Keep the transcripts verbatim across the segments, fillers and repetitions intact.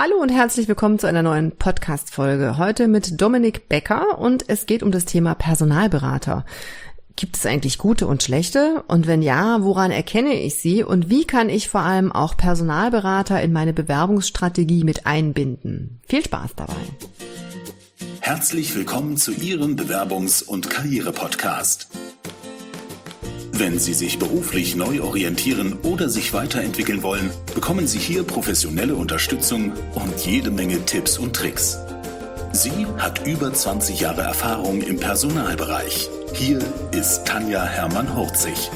Hallo und herzlich willkommen zu einer neuen Podcast-Folge. Heute mit Dominik Becker und es geht um das Thema Personalberater. Gibt es eigentlich gute und schlechte? Und wenn ja, woran erkenne ich sie? Und wie kann ich vor allem auch Personalberater in meine Bewerbungsstrategie mit einbinden? Viel Spaß dabei. Herzlich willkommen zu Ihrem Bewerbungs- und Karriere-Podcast. Wenn Sie sich beruflich neu orientieren oder sich weiterentwickeln wollen, bekommen Sie hier professionelle Unterstützung und jede Menge Tipps und Tricks. Sie hat über zwanzig Jahre Erfahrung im Personalbereich. Hier ist Tanja Hermann-Hurzig.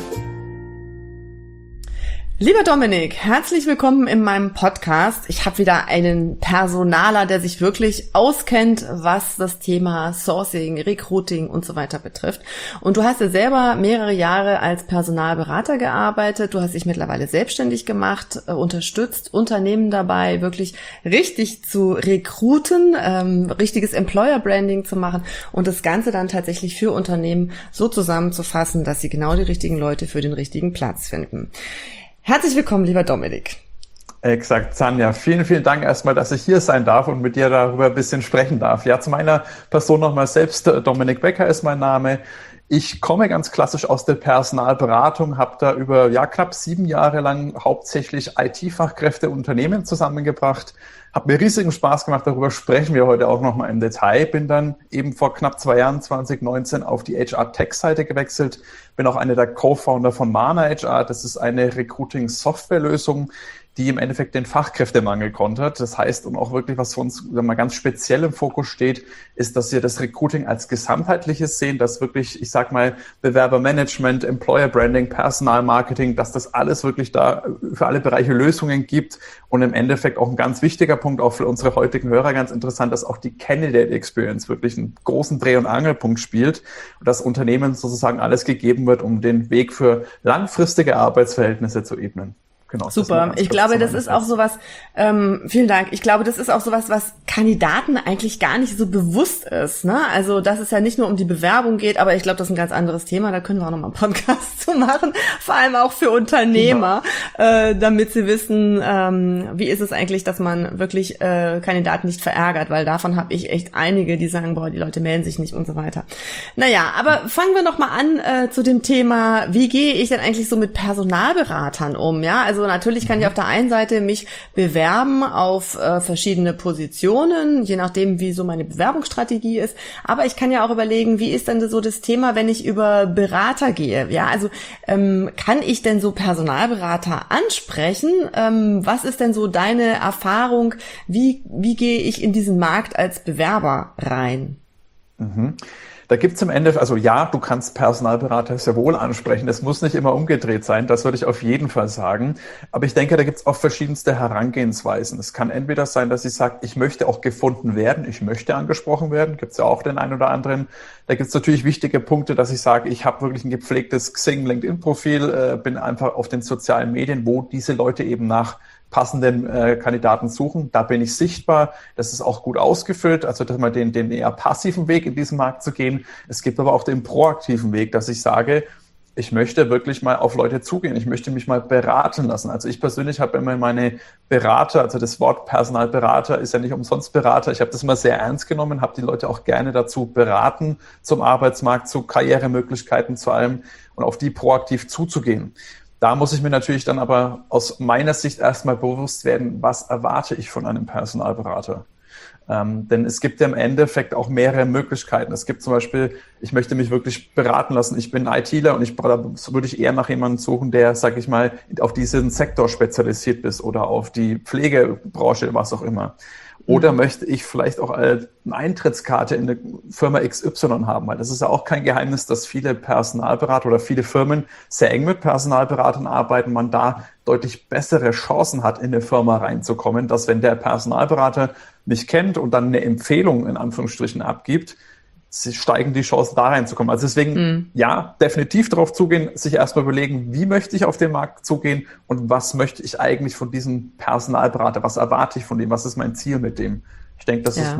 Lieber Dominik, herzlich willkommen in meinem Podcast. Ich habe wieder einen Personaler, der sich wirklich auskennt, was das Thema Sourcing, Recruiting und so weiter betrifft. Und du hast ja selber mehrere Jahre als Personalberater gearbeitet. Du hast dich mittlerweile selbstständig gemacht, äh, unterstützt Unternehmen dabei, wirklich richtig zu rekruten, ähm, richtiges Employer-Branding zu machen und das Ganze dann tatsächlich für Unternehmen so zusammenzufassen, dass sie genau die richtigen Leute für den richtigen Platz finden. Herzlich willkommen, lieber Dominik. Exakt, Tanja. Vielen, vielen Dank erstmal, dass ich hier sein darf und mit dir darüber ein bisschen sprechen darf. Ja, zu meiner Person nochmal selbst. Dominik Becker ist mein Name. Ich komme ganz klassisch aus der Personalberatung, habe da über ja, knapp sieben Jahre lang hauptsächlich I T-Fachkräfte Unternehmen zusammengebracht. Hat mir riesigen Spaß gemacht, darüber sprechen wir heute auch nochmal im Detail. Bin dann eben vor knapp zwei Jahren, zwanzig neunzehn, auf die H R-Tech-Seite gewechselt. Bin auch einer der Co-Founder von Mana H R. Das ist eine Recruiting-Software-Lösung, die im Endeffekt den Fachkräftemangel kontert. Das heißt, und auch wirklich, was für uns wenn man ganz speziell im Fokus steht, ist, dass wir das Recruiting als gesamtheitliches sehen, dass wirklich, ich sag mal, Bewerbermanagement, Employer Branding, Personalmarketing, dass das alles wirklich da für alle Bereiche Lösungen gibt und im Endeffekt auch ein ganz wichtiger Punkt, auch für unsere heutigen Hörer ganz interessant, dass auch die Candidate Experience wirklich einen großen Dreh- und Angelpunkt spielt und dass Unternehmen sozusagen alles gegeben wird, um den Weg für langfristige Arbeitsverhältnisse zu ebnen. Genau, super. Ich glaube, das ist auch sowas, ähm, vielen Dank. Ich glaube, das ist auch sowas, was Kandidaten eigentlich gar nicht so bewusst ist, ne? Also, dass es ja nicht nur um die Bewerbung geht, aber ich glaube, das ist ein ganz anderes Thema. Da können wir auch nochmal einen Podcast zu machen. Vor allem auch für Unternehmer, genau. äh, damit sie wissen, ähm, wie ist es eigentlich, dass man wirklich äh, Kandidaten nicht verärgert, weil davon habe ich echt einige, die sagen, boah, die Leute melden sich nicht und so weiter. Naja, aber fangen wir noch mal an äh, zu dem Thema, wie gehe ich denn eigentlich so mit Personalberatern um, ja? Also natürlich kann ich auf der einen Seite mich bewerben auf äh, verschiedene Positionen, je nachdem, wie so meine Bewerbungsstrategie ist. Aber ich kann ja auch überlegen, wie ist denn so das Thema, wenn ich über Berater gehe? Ja, also ähm, kann ich denn so Personalberater ansprechen? Ähm, was ist denn so deine Erfahrung? Wie, wie gehe ich in diesen Markt als Bewerber rein? Mhm. Da gibt's im Ende, also ja, du kannst Personalberater sehr wohl ansprechen. Das muss nicht immer umgedreht sein, das würde ich auf jeden Fall sagen. Aber ich denke, da gibt's auch verschiedenste Herangehensweisen. Es kann entweder sein, dass ich sage, ich möchte auch gefunden werden, ich möchte angesprochen werden, gibt's ja auch den einen oder anderen. Da gibt's natürlich wichtige Punkte, dass ich sage, ich habe wirklich ein gepflegtes Xing-LinkedIn-Profil, äh, bin einfach auf den sozialen Medien, wo diese Leute eben nach passenden äh, Kandidaten suchen. Da bin ich sichtbar. Das ist auch gut ausgefüllt, also dass man den, den eher passiven Weg in diesem Markt zu gehen. Es gibt aber auch den proaktiven Weg, dass ich sage, ich möchte wirklich mal auf Leute zugehen. Ich möchte mich mal beraten lassen. Also ich persönlich habe immer meine Berater, also das Wort Personalberater ist ja nicht umsonst Berater. Ich habe das immer sehr ernst genommen, habe die Leute auch gerne dazu beraten, zum Arbeitsmarkt, zu Karrieremöglichkeiten zu allem und auf die proaktiv zuzugehen. Da muss ich mir natürlich dann aber aus meiner Sicht erstmal bewusst werden, was erwarte ich von einem Personalberater? Ähm, denn es gibt ja im Endeffekt auch mehrere Möglichkeiten. Es gibt zum Beispiel, ich möchte mich wirklich beraten lassen, ich bin ITler und ich da würde ich eher nach jemandem suchen, der, sag ich mal, auf diesen Sektor spezialisiert ist oder auf die Pflegebranche, was auch immer. Oder mhm. möchte ich vielleicht auch eine Eintrittskarte in eine Firma X Y haben? Weil das ist ja auch kein Geheimnis, dass viele Personalberater oder viele Firmen sehr eng mit Personalberatern arbeiten, man da deutlich bessere Chancen hat, in eine Firma reinzukommen, dass wenn der Personalberater mich kennt und dann eine Empfehlung in Anführungsstrichen abgibt, steigen die Chancen da reinzukommen. Also deswegen, mhm. ja, definitiv darauf zugehen, sich erstmal überlegen, wie möchte ich auf den Markt zugehen und was möchte ich eigentlich von diesem Personalberater, was erwarte ich von dem, was ist mein Ziel mit dem? Ich denke, das ja. ist mal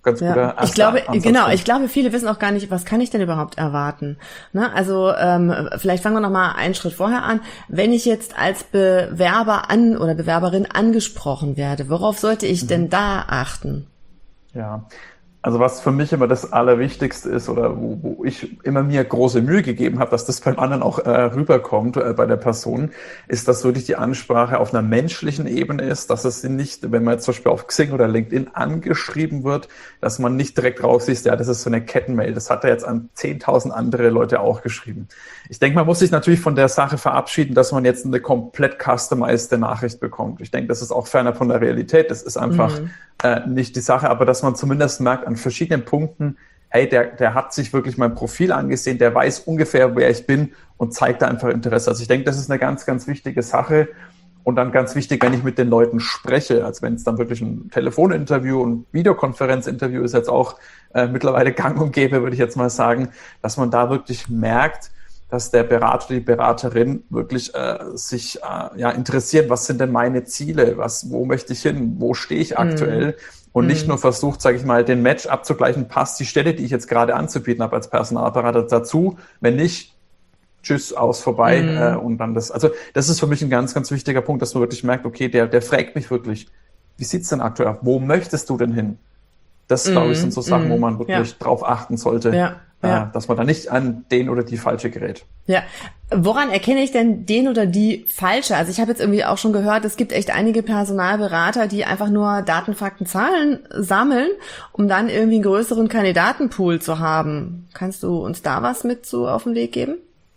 ganz ja. guter Ich glaube, genau, ich glaube, viele wissen auch gar nicht, was kann ich denn überhaupt erwarten? Ne? Also ähm, vielleicht fangen wir noch mal einen Schritt vorher an. Wenn ich jetzt als Bewerber an oder Bewerberin angesprochen werde, worauf sollte ich mhm. denn da achten? Ja, also was für mich immer das Allerwichtigste ist oder wo, wo ich immer mir große Mühe gegeben habe, dass das beim anderen auch äh, rüberkommt äh, bei der Person, ist, dass wirklich die Ansprache auf einer menschlichen Ebene ist, dass es nicht, wenn man jetzt zum Beispiel auf Xing oder LinkedIn angeschrieben wird, dass man nicht direkt raussieht, ja, das ist so eine Kettenmail. Das hat er jetzt an zehntausend andere Leute auch geschrieben. Ich denke, man muss sich natürlich von der Sache verabschieden, dass man jetzt eine komplett customized Nachricht bekommt. Ich denke, das ist auch ferner von der Realität. Das ist einfach mhm. äh, nicht die Sache, aber dass man zumindest merkt an verschiedenen Punkten, hey, der, der hat sich wirklich mein Profil angesehen, der weiß ungefähr, wer ich bin und zeigt da einfach Interesse. Also ich denke, das ist eine ganz, ganz wichtige Sache. Und dann ganz wichtig, wenn ich mit den Leuten spreche, als wenn es dann wirklich ein Telefoninterview und Videokonferenzinterview ist jetzt auch äh, mittlerweile gang und gäbe, würde ich jetzt mal sagen, dass man da wirklich merkt, dass der Berater, die Beraterin wirklich äh, sich äh, ja interessiert, was sind denn meine Ziele, was, wo möchte ich hin, wo stehe ich aktuell mm. und mm. nicht nur versucht, sage ich mal, den Match abzugleichen, passt die Stelle, die ich jetzt gerade anzubieten habe als Personalberater dazu, wenn nicht, tschüss, aus, vorbei mm. äh, und dann das, also das ist für mich ein ganz, ganz wichtiger Punkt, dass man wirklich merkt, okay, der, der fragt mich wirklich, wie sieht's denn aktuell aus, wo möchtest du denn hin? Das, mm. glaube ich, sind so Sachen, mm. wo man wirklich ja. drauf achten sollte. Ja. Ja. Dass man da nicht an den oder die falsche gerät. Ja, woran erkenne ich denn den oder die falsche? Also ich habe jetzt irgendwie auch schon gehört, es gibt echt einige Personalberater, die einfach nur Daten, Fakten, Zahlen sammeln, um dann irgendwie einen größeren Kandidatenpool zu haben. Kannst du uns da was mit so auf den Weg geben?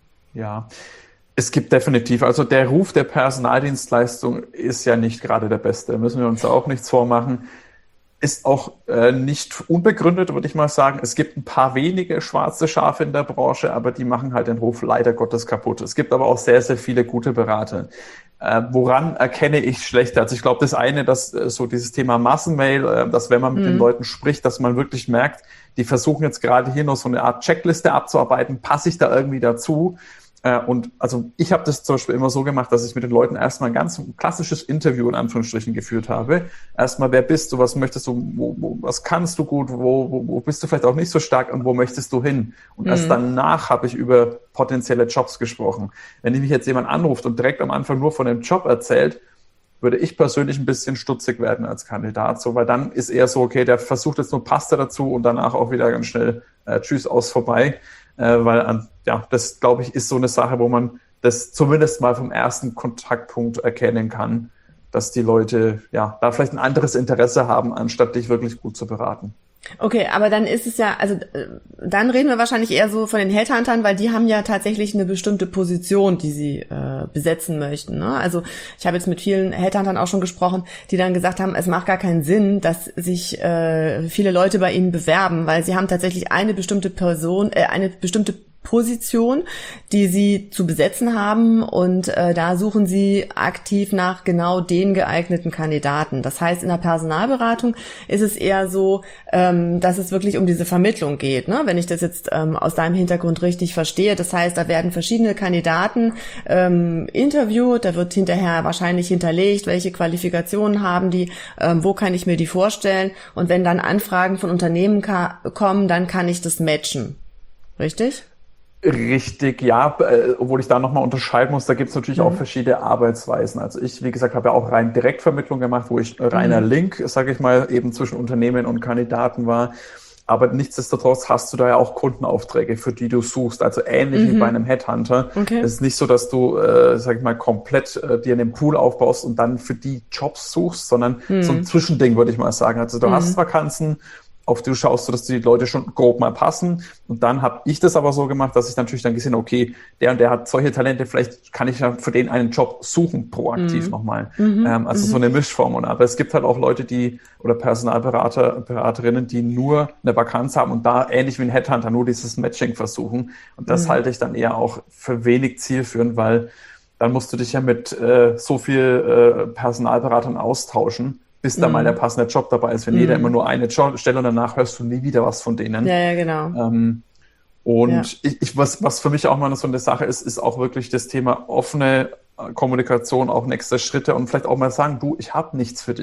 Ja, es gibt definitiv, also der Ruf der Personaldienstleistung ist ja nicht gerade der beste, da müssen wir uns auch nichts vormachen. Ist auch äh, nicht unbegründet, würde ich mal sagen. Es gibt ein paar wenige schwarze Schafe in der Branche, aber die machen halt den Ruf leider Gottes kaputt. Es gibt aber auch sehr, sehr viele gute Berater. Äh, woran erkenne ich schlechte? Also ich glaube, das eine, dass äh, so dieses Thema Massenmail, äh, dass wenn man mit mhm. den Leuten spricht, dass man wirklich merkt, die versuchen jetzt gerade hier noch so eine Art Checkliste abzuarbeiten, passe ich da irgendwie dazu? Und also ich habe das zum Beispiel immer so gemacht, dass ich mit den Leuten erstmal ein ganz klassisches Interview in Anführungsstrichen geführt habe. Erstmal, wer bist du, was möchtest du, wo, wo, was kannst du gut, wo, wo, wo bist du vielleicht auch nicht so stark und wo möchtest du hin? Und mhm. erst danach habe ich über potenzielle Jobs gesprochen. Wenn mich jetzt jemand anruft und direkt am Anfang nur von dem Job erzählt, würde ich persönlich ein bisschen stutzig werden als Kandidat, so, weil dann ist eher so, okay, der versucht jetzt nur Pasta dazu und danach auch wieder ganz schnell äh, tschüss, aus, vorbei. Äh, weil, ja, das, glaube ich, ist so eine Sache, wo man das zumindest mal vom ersten Kontaktpunkt erkennen kann, dass die Leute, ja, da vielleicht ein anderes Interesse haben, anstatt dich wirklich gut zu beraten. Okay, aber dann ist es ja, also dann reden wir wahrscheinlich eher so von den Headhuntern, weil die haben ja tatsächlich eine bestimmte Position, die sie äh, besetzen möchten. Ne? Also ich habe jetzt mit vielen Headhuntern auch schon gesprochen, die dann gesagt haben, es macht gar keinen Sinn, dass sich äh, viele Leute bei ihnen bewerben, weil sie haben tatsächlich eine bestimmte Person, äh, eine bestimmte Position, die sie zu besetzen haben und äh, da suchen sie aktiv nach genau den geeigneten Kandidaten. Das heißt, in der Personalberatung ist es eher so, ähm, dass es wirklich um diese Vermittlung geht, ne? Wenn ich das jetzt ähm, aus deinem Hintergrund richtig verstehe. Das heißt, da werden verschiedene Kandidaten ähm, interviewt, da wird hinterher wahrscheinlich hinterlegt, welche Qualifikationen haben die, ähm, wo kann ich mir die vorstellen und wenn dann Anfragen von Unternehmen ka- kommen, dann kann ich das matchen. Richtig? Richtig, ja, äh, obwohl ich da nochmal unterscheiden muss, da gibt es natürlich mhm. auch verschiedene Arbeitsweisen. Also ich, wie gesagt, habe ja auch rein Direktvermittlung gemacht, wo ich reiner mhm. Link, sage ich mal, eben zwischen Unternehmen und Kandidaten war. Aber nichtsdestotrotz hast du da ja auch Kundenaufträge, für die du suchst. Also ähnlich mhm. wie bei einem Headhunter. Okay. Es ist nicht so, dass du, äh, sag ich mal, komplett äh, dir einen Pool aufbaust und dann für die Jobs suchst, sondern mhm. so ein Zwischending, würde ich mal sagen. Also du mhm. hast Vakanzen, auf die du schaust, dass die Leute schon grob mal passen. Und dann habe ich das aber so gemacht, dass ich natürlich dann gesehen habe, okay, der und der hat solche Talente, vielleicht kann ich ja für den einen Job suchen, proaktiv mhm. nochmal. Mhm. Ähm, also mhm. so eine Mischform. Und, aber es gibt halt auch Leute, die, oder Personalberater, Beraterinnen, die nur eine Vakanz haben und da ähnlich wie ein Headhunter nur dieses Matching versuchen. Und das mhm. halte ich dann eher auch für wenig zielführend, weil dann musst du dich ja mit äh, so viel äh, Personalberatern austauschen, bis da mm. mal der passende Job dabei ist. Wenn mm. jeder immer nur eine jo- Stelle und danach hörst du nie wieder was von denen. Ja, ja, genau. Ähm, und ja. ich, ich, was, was für mich auch mal so eine Sache ist, ist auch wirklich das Thema offene Kommunikation, auch nächste Schritte und vielleicht auch mal sagen, du, ich habe nichts für dich.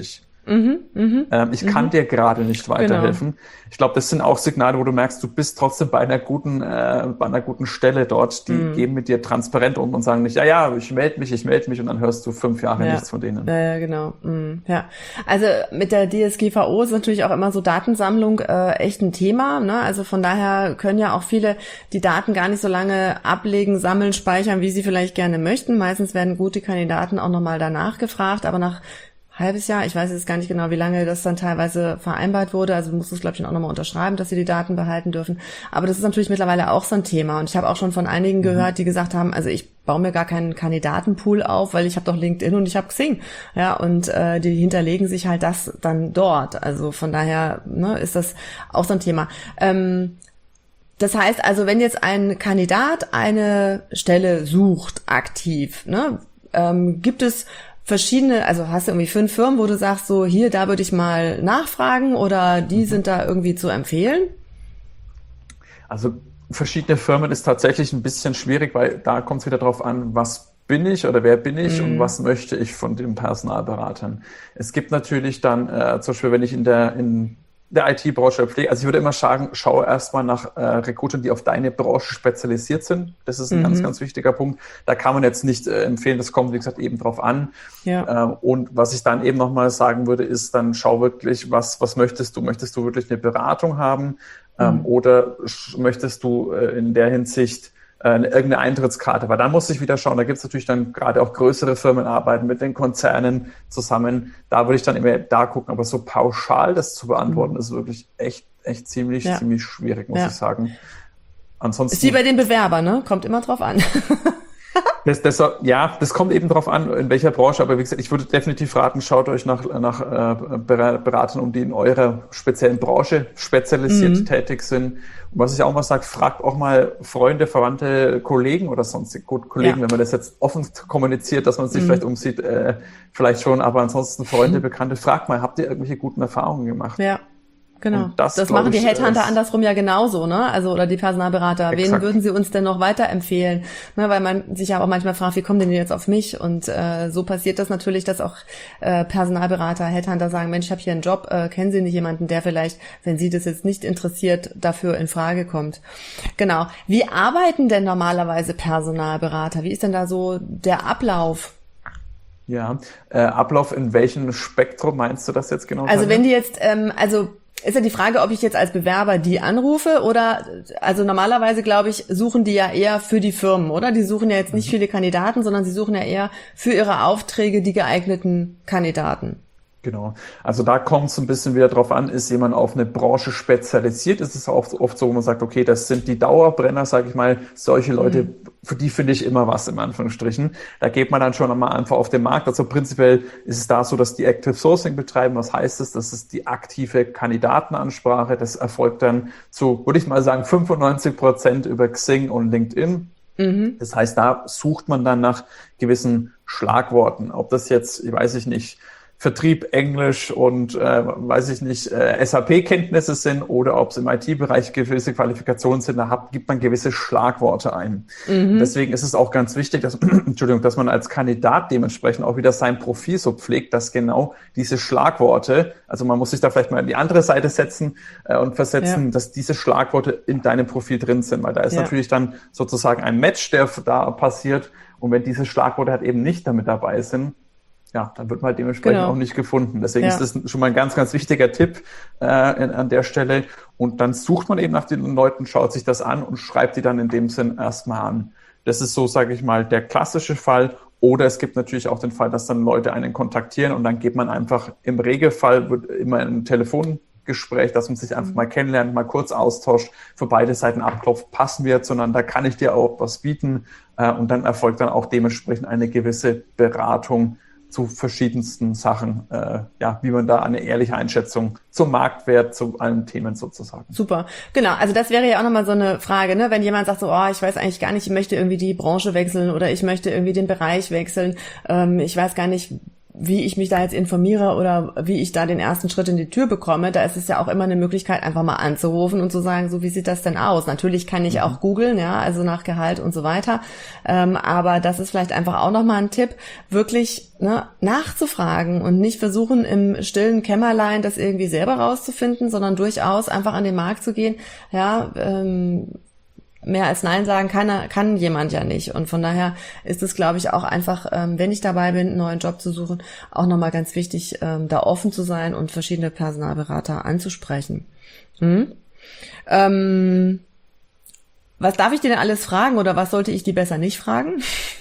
Mhm, mh. ähm, ich kann mhm. dir gerade nicht weiterhelfen. Genau. Ich glaube, das sind auch Signale, wo du merkst, du bist trotzdem bei einer guten, äh, bei einer guten Stelle dort. Die mhm. gehen mit dir transparent um und sagen nicht, ja, ja, ich melde mich, ich melde mich und dann hörst du fünf Jahre ja. nichts von denen. Ja, ja, genau. Mhm. Ja, also mit der D S G V O ist natürlich auch immer so Datensammlung äh, echt ein Thema. Ne? Also von daher können ja auch viele die Daten gar nicht so lange ablegen, sammeln, speichern, wie sie vielleicht gerne möchten. Meistens werden gute Kandidaten auch nochmal danach gefragt, aber nach halbes Jahr, ich weiß jetzt gar nicht genau, wie lange das dann teilweise vereinbart wurde, also muss es, glaube ich, auch nochmal unterschreiben, dass sie die Daten behalten dürfen. Aber das ist natürlich mittlerweile auch so ein Thema und ich habe auch schon von einigen mhm. gehört, die gesagt haben, also ich baue mir gar keinen Kandidatenpool auf, weil ich habe doch LinkedIn und ich habe Xing. Ja, und äh, die hinterlegen sich halt das dann dort. Also von daher ne, ist das auch so ein Thema. Ähm, Das heißt also, wenn jetzt ein Kandidat eine Stelle sucht, aktiv, ne, ähm, gibt es verschiedene, also hast du irgendwie fünf Firmen, wo du sagst, so hier, da würde ich mal nachfragen oder die mhm. sind da irgendwie zu empfehlen? Also verschiedene Firmen ist tatsächlich ein bisschen schwierig, weil da kommt es wieder drauf an, was bin ich oder wer bin ich mhm. und was möchte ich von den Personalberatern. Es gibt natürlich dann, äh, zum Beispiel, wenn ich in der in der I T-Branche pflege, also ich würde immer sagen, schau erstmal nach äh, Recruitern, die auf deine Branche spezialisiert sind. Das ist ein mhm. ganz, ganz wichtiger Punkt. Da kann man jetzt nicht äh, empfehlen, das kommt, wie gesagt, eben drauf an. Ja. Äh, und was ich dann eben nochmal sagen würde, ist dann schau wirklich, was, was möchtest du? Möchtest du wirklich eine Beratung haben? Ähm, mhm. Oder möchtest du äh, in der Hinsicht eine, irgendeine Eintrittskarte, weil da muss ich wieder schauen, da gibt es natürlich dann gerade auch größere Firmen, arbeiten mit den Konzernen zusammen, da würde ich dann immer da gucken, aber so pauschal das zu beantworten, mhm. ist wirklich echt, echt ziemlich, ja. ziemlich schwierig, muss ja. ich sagen. Ansonsten ist wie bei den Bewerbern, ne? Kommt immer drauf an. Das, das, ja, das kommt eben drauf an, in welcher Branche, aber wie gesagt, ich würde definitiv raten, schaut euch nach, nach äh, Beratern um, die in eurer speziellen Branche spezialisiert mhm. tätig sind. Und was ich auch mal sage, fragt auch mal Freunde, Verwandte, Kollegen oder sonstige gut, Kollegen, ja. wenn man das jetzt offen kommuniziert, dass man sich mhm. vielleicht umsieht, äh, vielleicht schon, aber ansonsten Freunde, mhm. Bekannte, fragt mal, habt ihr irgendwelche guten Erfahrungen gemacht? Ja. Genau. Das, das machen die Headhunter andersrum ja genauso, ne? Also, oder die Personalberater. Exakt. Wen würden sie uns denn noch weiterempfehlen? Ne, weil man sich ja auch manchmal fragt, wie kommen denn die jetzt auf mich? Und äh, so passiert das natürlich, dass auch äh, Personalberater, Headhunter sagen, Mensch, ich habe hier einen Job, äh, kennen Sie nicht jemanden, der vielleicht, wenn Sie das jetzt nicht interessiert, dafür in Frage kommt? Genau. Wie arbeiten denn normalerweise Personalberater? Wie ist denn da so der Ablauf? Ja, äh, Ablauf in welchem Spektrum meinst du das jetzt genau? Also wenn die jetzt, ähm, also ist ja die Frage, ob ich jetzt als Bewerber die anrufe oder, also normalerweise, glaube ich, suchen die ja eher für die Firmen, oder? Die suchen ja jetzt nicht viele Kandidaten, sondern sie suchen ja eher für ihre Aufträge die geeigneten Kandidaten. Genau. Also da kommt es ein bisschen wieder drauf an, ist jemand auf eine Branche spezialisiert? Ist es oft, oft so, wo man sagt, okay, das sind die Dauerbrenner, sage ich mal, solche Leute, mhm. für die finde ich immer was, im Anführungsstrichen. Da geht man dann schon einmal einfach auf den Markt. Also prinzipiell ist es da so, dass die Active Sourcing betreiben. Was heißt das? Das ist die aktive Kandidatenansprache. Das erfolgt dann zu, würde ich mal sagen, fünfundneunzig Prozent über Xing und LinkedIn. Mhm. Das heißt, da sucht man dann nach gewissen Schlagworten. Ob das jetzt, ich weiß ich nicht, Vertrieb, Englisch und, äh, weiß ich nicht, äh, S A P-Kenntnisse sind oder ob es im I T-Bereich gewisse Qualifikationen sind, da hat, gibt man gewisse Schlagworte ein. Mhm. Deswegen ist es auch ganz wichtig, dass, Entschuldigung, dass man als Kandidat dementsprechend auch wieder sein Profil so pflegt, dass genau diese Schlagworte, also man muss sich da vielleicht mal in die andere Seite setzen äh, und versetzen, ja. dass diese Schlagworte in deinem Profil drin sind, weil da ist ja. natürlich dann sozusagen ein Match, der da passiert, und wenn diese Schlagworte halt eben nicht damit dabei sind, ja, dann wird man halt dementsprechend genau. auch nicht gefunden. Deswegen ja. ist das schon mal ein ganz, ganz wichtiger Tipp äh, in, an der Stelle. Und dann sucht man eben nach den Leuten, schaut sich das an und schreibt die dann in dem Sinn erstmal an. Das ist so, sage ich mal, der klassische Fall. Oder es gibt natürlich auch den Fall, dass dann Leute einen kontaktieren und dann geht man einfach, im Regelfall wird immer ein Telefongespräch, dass man sich einfach mal kennenlernt, mal kurz austauscht, für beide Seiten abklopft, passen wir zueinander, kann ich dir auch was bieten? Äh, und dann erfolgt dann auch dementsprechend eine gewisse Beratung zu verschiedensten Sachen, äh, ja, wie man da eine ehrliche Einschätzung zum Marktwert, zu allen Themen sozusagen. Super, genau. Also das wäre ja auch nochmal so eine Frage, ne? Wenn jemand sagt so, oh, ich weiß eigentlich gar nicht, ich möchte irgendwie die Branche wechseln oder ich möchte irgendwie den Bereich wechseln, ähm, ich weiß gar nicht, wie ich mich da jetzt informiere oder wie ich da den ersten Schritt in die Tür bekomme, da ist es ja auch immer eine Möglichkeit, einfach mal anzurufen und zu sagen, so, wie sieht das denn aus? Natürlich kann ich auch googeln, ja, also nach Gehalt und so weiter, ähm, aber das ist vielleicht einfach auch nochmal ein Tipp, wirklich ne, nachzufragen und nicht versuchen, im stillen Kämmerlein das irgendwie selber rauszufinden, sondern durchaus einfach an den Markt zu gehen, ja, ähm, mehr als Nein sagen kann, kann jemand ja nicht. Und von daher ist es, glaube ich, auch einfach, ähm, wenn ich dabei bin, einen neuen Job zu suchen, auch nochmal ganz wichtig, ähm, da offen zu sein und verschiedene Personalberater anzusprechen. Hm? Ähm, was darf ich dir denn alles fragen oder was sollte ich die besser nicht fragen?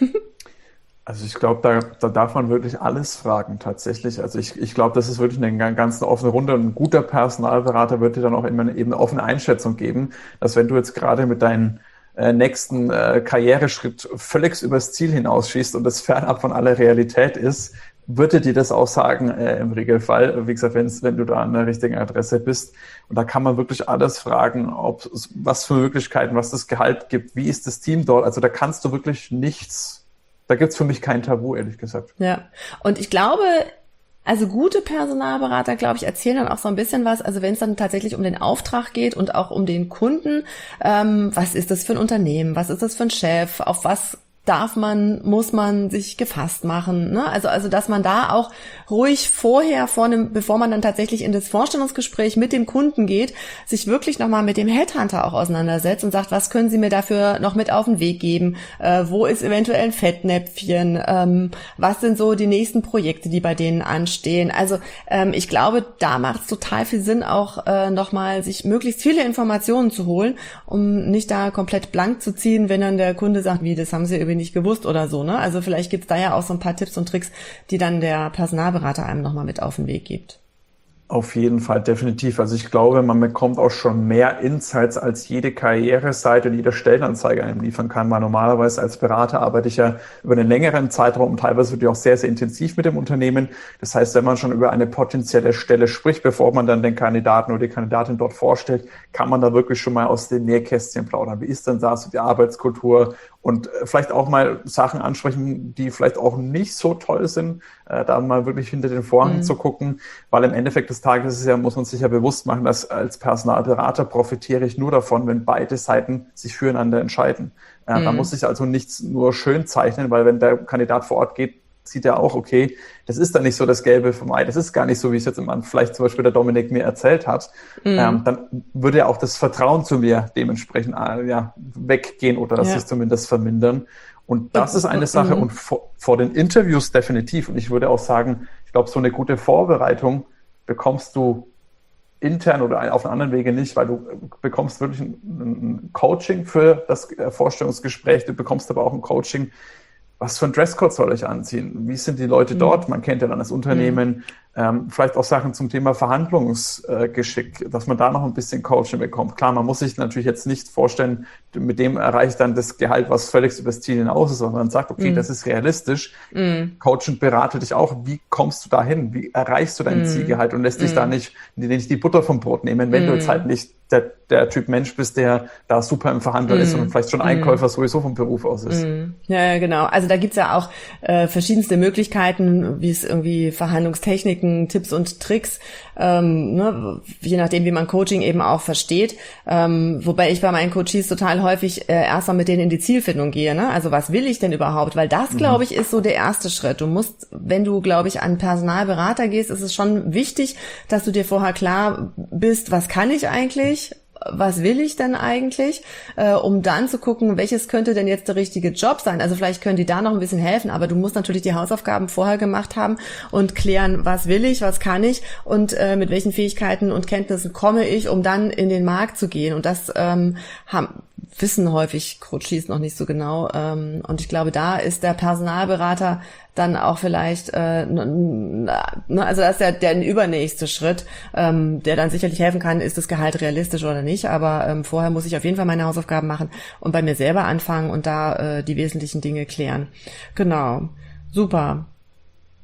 Also ich glaube, da, da darf man wirklich alles fragen tatsächlich. Also ich, ich glaube, das ist wirklich eine ganz offene Runde und ein guter Personalberater wird dir dann auch immer eine, eben eine offene Einschätzung geben, dass wenn du jetzt gerade mit deinen äh, nächsten äh, Karriereschritt völlig übers Ziel hinausschießt und das fernab von aller Realität ist, würde dir das auch sagen äh, im Regelfall. Wie gesagt, wenn's, wenn du da an der richtigen Adresse bist. Und da kann man wirklich alles fragen, ob was für Möglichkeiten, was das Gehalt gibt, wie ist das Team dort. Also da kannst du wirklich nichts. Da gibt's für mich kein Tabu, ehrlich gesagt. Ja, und ich glaube, also gute Personalberater, glaube ich, erzählen dann auch so ein bisschen was, also wenn es dann tatsächlich um den Auftrag geht und auch um den Kunden, ähm, was ist das für ein Unternehmen, was ist das für ein Chef, auf was darf man, muss man sich gefasst machen, ne? Also, also, dass man da auch ruhig vorher, vor einem, bevor man dann tatsächlich in das Vorstellungsgespräch mit dem Kunden geht, sich wirklich nochmal mit dem Headhunter auch auseinandersetzt und sagt, was können Sie mir dafür noch mit auf den Weg geben? Äh, wo ist eventuell ein Fettnäpfchen? Ähm, was sind so die nächsten Projekte, die bei denen anstehen? Also, ähm, ich glaube, da macht es total viel Sinn, auch äh, nochmal sich möglichst viele Informationen zu holen, um nicht da komplett blank zu ziehen, wenn dann der Kunde sagt, wie, das haben Sie irgendwie nicht gewusst oder so, ne? Also vielleicht gibt's da ja auch so ein paar Tipps und Tricks, die dann der Personalberater einem nochmal mit auf den Weg gibt. Auf jeden Fall, definitiv. Also ich glaube, man bekommt auch schon mehr Insights, als jede Karriereseite und jede Stellenanzeige einem liefern kann, weil normalerweise als Berater arbeite ich ja über einen längeren Zeitraum und teilweise wirklich auch sehr, sehr intensiv mit dem Unternehmen. Das heißt, wenn man schon über eine potenzielle Stelle spricht, bevor man dann den Kandidaten oder die Kandidatin dort vorstellt, kann man da wirklich schon mal aus den Nähkästchen plaudern. Wie ist denn da so die Arbeitskultur? Und vielleicht auch mal Sachen ansprechen, die vielleicht auch nicht so toll sind, äh, da mal wirklich hinter den Vorhang mhm. zu gucken, weil im Endeffekt des Tages ist ja, muss man sich ja bewusst machen, dass als Personalberater profitiere ich nur davon, wenn beide Seiten sich füreinander entscheiden. Äh, mhm. Da muss ich also nichts nur schön zeichnen, weil wenn der Kandidat vor Ort geht, sieht er auch, okay, das ist dann nicht so das Gelbe vom Ei, das ist gar nicht so, wie es jetzt immer vielleicht zum Beispiel der Dominik mir erzählt hat, mhm. ähm, dann würde ja auch das Vertrauen zu mir dementsprechend äh, ja, weggehen oder das ja. sich zumindest vermindern. Und das ist eine Sache mhm. und vor, vor den Interviews definitiv. Und ich würde auch sagen, ich glaube, so eine gute Vorbereitung bekommst du intern oder auf einem anderen Wege nicht, weil du bekommst wirklich ein, ein Coaching für das Vorstellungsgespräch, du bekommst aber auch ein Coaching, was für ein Dresscode soll ich anziehen? Wie sind die Leute mhm. dort? Man kennt ja dann das Unternehmen. Mhm. Ähm, vielleicht auch Sachen zum Thema Verhandlungsgeschick, äh, dass man da noch ein bisschen Coaching bekommt. Klar, man muss sich natürlich jetzt nicht vorstellen, mit dem erreicht dann das Gehalt, was völlig über das Ziel hinaus ist, sondern man sagt, okay, mhm. das ist realistisch. Mhm. Coach und berate dich auch. Wie kommst du da hin? Wie erreichst du dein mhm. Zielgehalt? Und lässt dich mhm. da nicht, nicht die Butter vom Brot nehmen, wenn mhm. du jetzt halt nicht der, der Typ Mensch bist, der da super im Verhandeln mm. ist und vielleicht schon Einkäufer mm. sowieso vom Beruf aus ist. Mm. Ja, genau. Also da gibt's ja auch äh, verschiedenste Möglichkeiten, wie es irgendwie Verhandlungstechniken, Tipps und Tricks, ähm, ne, je nachdem, wie man Coaching eben auch versteht. Ähm, wobei ich bei meinen Coaches total häufig äh, erstmal mit denen in die Zielfindung gehe. Ne? Also was will ich denn überhaupt? Weil das, glaube ich, ist so der erste Schritt. Du musst, wenn du, glaube ich, an Personalberater gehst, ist es schon wichtig, dass du dir vorher klar bist, was kann ich eigentlich? Was will ich denn eigentlich, äh, um dann zu gucken, welches könnte denn jetzt der richtige Job sein. Also vielleicht können die da noch ein bisschen helfen, aber du musst natürlich die Hausaufgaben vorher gemacht haben und klären, was will ich, was kann ich und äh, mit welchen Fähigkeiten und Kenntnissen komme ich, um dann in den Markt zu gehen. Und das ähm, haben, wissen häufig Coaches noch nicht so genau. Ähm, und ich glaube, da ist der Personalberater dann auch vielleicht, äh, ne, also das ist ja der übernächste Schritt, ähm, der dann sicherlich helfen kann, ist das Gehalt realistisch oder nicht, aber ähm, vorher muss ich auf jeden Fall meine Hausaufgaben machen und bei mir selber anfangen und da äh, die wesentlichen Dinge klären. Genau, super.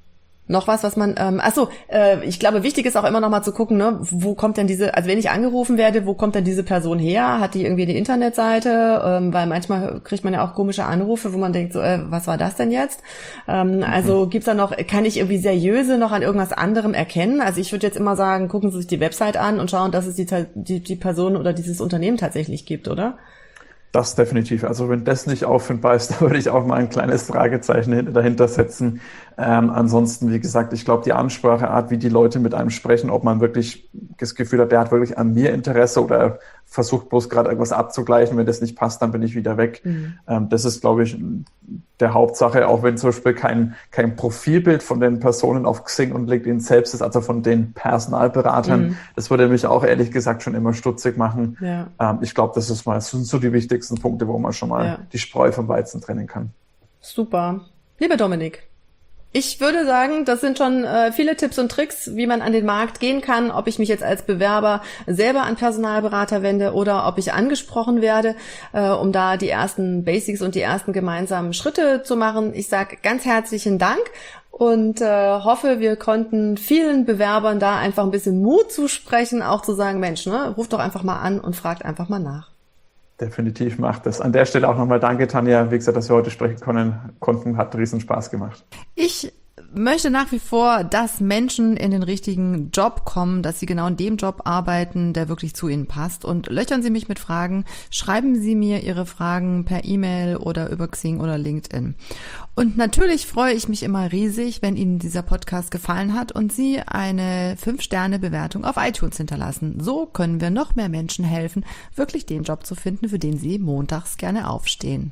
Noch was, was man, ähm, ach so, äh, ich glaube, wichtig ist auch immer noch mal zu gucken, ne, wo kommt denn diese, also wenn ich angerufen werde, wo kommt denn diese Person her? Hat die irgendwie eine Internetseite? Ähm, weil manchmal kriegt man ja auch komische Anrufe, wo man denkt, so, äh, was war das denn jetzt? Ähm, mhm. Also gibt's da noch, kann ich irgendwie seriöse noch an irgendwas anderem erkennen? Also ich würde jetzt immer sagen, gucken Sie sich die Website an und schauen, dass es die, die, die Person oder dieses Unternehmen tatsächlich gibt, oder? Das definitiv. Also wenn das nicht auffindbar ist, da würde ich auch mal ein kleines Fragezeichen dahinter setzen. Ähm, ansonsten, wie gesagt, ich glaube, die Anspracheart, wie die Leute mit einem sprechen, ob man wirklich das Gefühl hat, der hat wirklich an mir Interesse oder versucht bloß gerade irgendwas abzugleichen. Wenn das nicht passt, dann bin ich wieder weg. Mhm. Ähm, das ist, glaube ich, der Hauptsache, auch wenn zum Beispiel kein, kein Profilbild von den Personen auf Xing und LinkedIn selbst ist, also von den Personalberatern. Mhm. Das würde mich auch ehrlich gesagt schon immer stutzig machen. Ja. Ähm, ich glaube, das ist mal, das sind so die wichtigsten Punkte, wo man schon mal ja. die Spreu vom Weizen trennen kann. Super. Lieber Dominik, ich würde sagen, das sind schon äh, viele Tipps und Tricks, wie man an den Markt gehen kann, ob ich mich jetzt als Bewerber selber an Personalberater wende oder ob ich angesprochen werde, äh, um da die ersten Basics und die ersten gemeinsamen Schritte zu machen. Ich sage ganz herzlichen Dank und äh, hoffe, wir konnten vielen Bewerbern da einfach ein bisschen Mut zusprechen, auch zu sagen, Mensch, ne, ruft doch einfach mal an und fragt einfach mal nach. Definitiv macht das. An der Stelle auch nochmal danke, Tanja. Wie gesagt, dass wir heute sprechen können, konnten, hat riesen Spaß gemacht. Ich möchte nach wie vor, dass Menschen in den richtigen Job kommen, dass sie genau in dem Job arbeiten, der wirklich zu ihnen passt. Und löchern Sie mich mit Fragen, schreiben Sie mir Ihre Fragen per E-Mail oder über Xing oder LinkedIn. Und natürlich freue ich mich immer riesig, wenn Ihnen dieser Podcast gefallen hat und Sie eine fünf Sterne Bewertung auf iTunes hinterlassen. So können wir noch mehr Menschen helfen, wirklich den Job zu finden, für den Sie montags gerne aufstehen.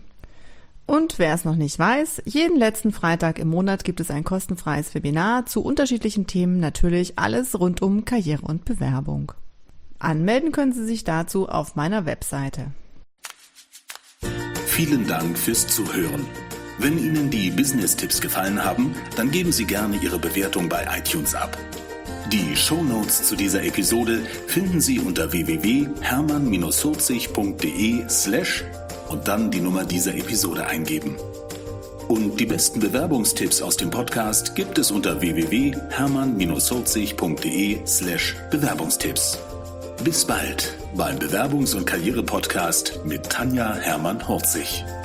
Und wer es noch nicht weiß, jeden letzten Freitag im Monat gibt es ein kostenfreies Webinar zu unterschiedlichen Themen, natürlich alles rund um Karriere und Bewerbung. Anmelden können Sie sich dazu auf meiner Webseite. Vielen Dank fürs Zuhören. Wenn Ihnen die Business-Tipps gefallen haben, dann geben Sie gerne Ihre Bewertung bei iTunes ab. Die Shownotes zu dieser Episode finden Sie unter w w w punkt hermann vierzig punkt de slash und dann die Nummer dieser Episode eingeben. Und die besten Bewerbungstipps aus dem Podcast gibt es unter w w w punkt hermann vierzig punkt de slash Bewerbungstipps. Bis bald beim Bewerbungs- und Karriere-Podcast mit Tanja Hermann-Horzig.